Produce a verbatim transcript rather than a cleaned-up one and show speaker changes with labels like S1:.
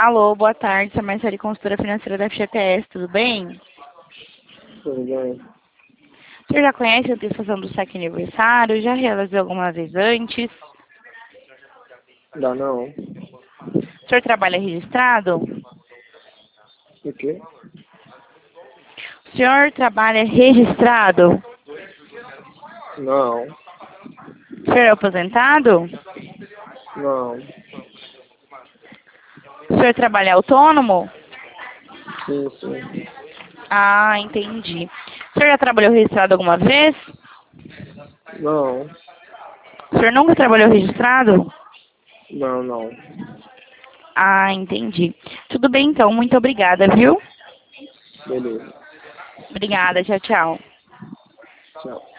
S1: Alô, boa tarde, sou a Marcele, consultora financeira da F G T S, tudo bem?
S2: Tudo bem?
S1: O senhor já conhece a antecipação do saque aniversário? Já realizou alguma vez antes?
S2: Dá não.
S1: O senhor trabalha registrado?
S2: O quê?
S1: O senhor trabalha registrado?
S2: Não.
S1: O senhor é aposentado?
S2: Não.
S1: O senhor trabalha autônomo?
S2: Sim, sim.
S1: Ah, entendi. O senhor já trabalhou registrado alguma vez?
S2: Não.
S1: O senhor nunca trabalhou registrado?
S2: Não, não.
S1: Ah, entendi. Tudo bem então, muito obrigada, viu?
S2: Beleza.
S1: Obrigada, tchau, tchau.
S2: Tchau.